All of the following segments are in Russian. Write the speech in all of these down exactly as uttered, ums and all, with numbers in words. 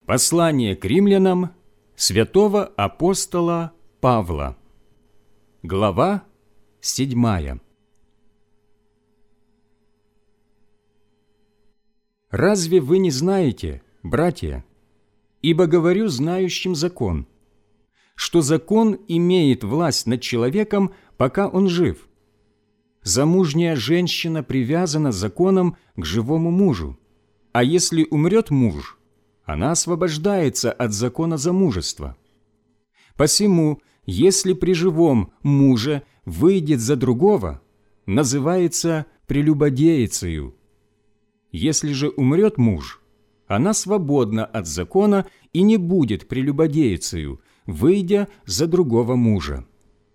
Послание к римлянам святого апостола Павла. Глава седьмая. Разве вы не знаете, братья, ибо говорю знающим закон, что закон имеет власть над человеком, пока он жив? Замужняя женщина привязана законом к живому мужу, а если умрет муж, она освобождается от закона замужества. Посему, если при живом муже выйдет за другого, называется прелюбодеицею. Если же умрет муж, она свободна от закона и не будет прелюбодеицею, выйдя за другого мужа.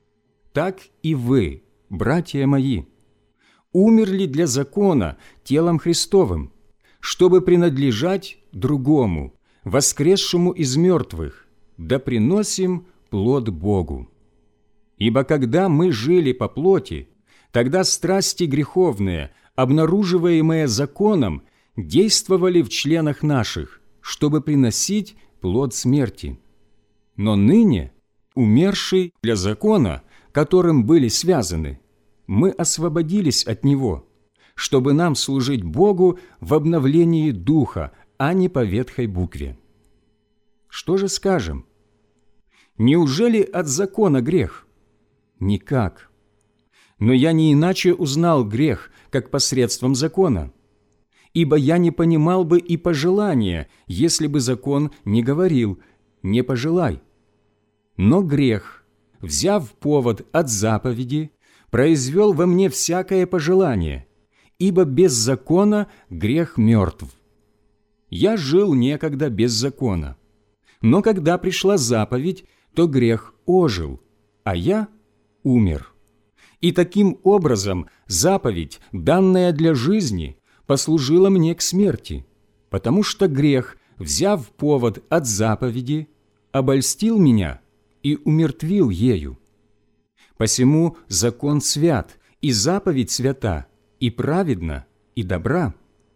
Так и вы, братья мои, умерли для закона телом Христовым, чтобы принадлежать другому, воскресшему из мертвых, да приносим плод Богу. Ибо когда мы жили по плоти, тогда страсти греховные, обнаруживаемые законом, действовали в членах наших, чтобы приносить плод смерти. Но ныне, умерший для закона, которым были связаны, мы освободились от него, чтобы нам служить Богу в обновлении духа, а не по ветхой букве. Что же скажем? Неужели от закона грех? Никак. Но я не иначе узнал грех, как посредством закона. Ибо я не понимал бы и пожелания, если бы закон не говорил «не пожелай». Но грех, взяв повод от заповеди, произвел во мне всякое пожелание, ибо без закона грех мертв. Я жил некогда без закона, но когда пришла заповедь, то грех ожил, а я умер. И таким образом заповедь, данная для жизни, послужила мне к смерти, потому что грех, взяв повод от заповеди, обольстил меня и умертвил ею. Посему закон свят, и заповедь свята, и праведна, и добра.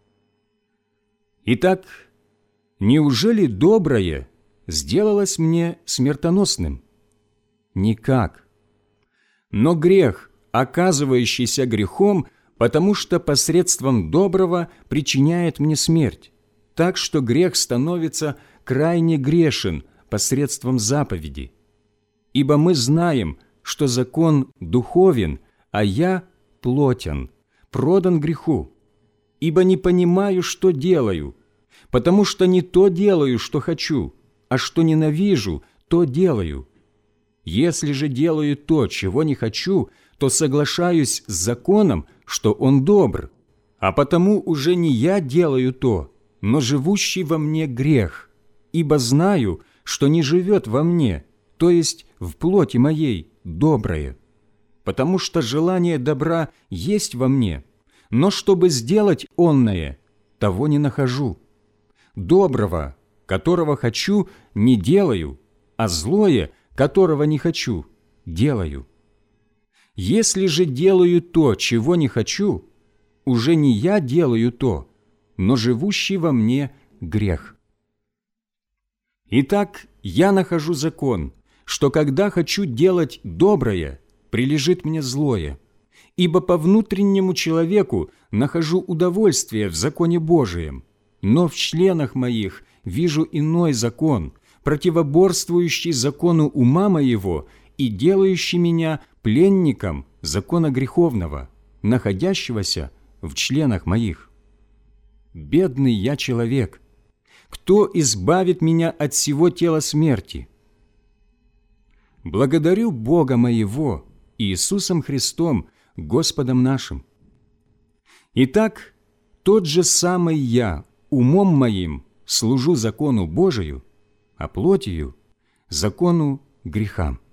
Итак, неужели доброе сделалось мне смертоносным? Никак. Но грех, оказывающийся грехом, потому что посредством доброго причиняет мне смерть, так что грех становится крайне грешен посредством заповеди. Ибо мы знаем, что закон духовен, а я плотен, продан греху, ибо не понимаю, что делаю, потому что не то делаю, что хочу, а что ненавижу, то делаю. Если же делаю то, чего не хочу, то соглашаюсь с законом, что он добр, а потому уже не я делаю то, но живущий во мне грех, ибо знаю, что не живет во мне, то есть в плоти моей, доброе. Потому что желание добра есть во мне, но чтобы сделать онное, того не нахожу. Доброго, которого хочу, не делаю, а злое, которого не хочу, делаю. Если же делаю то, чего не хочу, уже не я делаю то, но живущий во мне грех. Итак, я нахожу закон, что когда хочу делать доброе, прилежит мне злое, ибо по внутреннему человеку нахожу удовольствие в законе Божием, но в членах моих вижу иной закон, противоборствующий закону ума моего и делающий меня пленником закона греховного, находящегося в членах моих. Бедный я человек! Кто избавит меня от сего тела смерти? Благодарю Бога моего, Иисусом Христом, Господом нашим. Итак, тот же самый я, умом моим, служу закону Божию, а плотью – закону греха.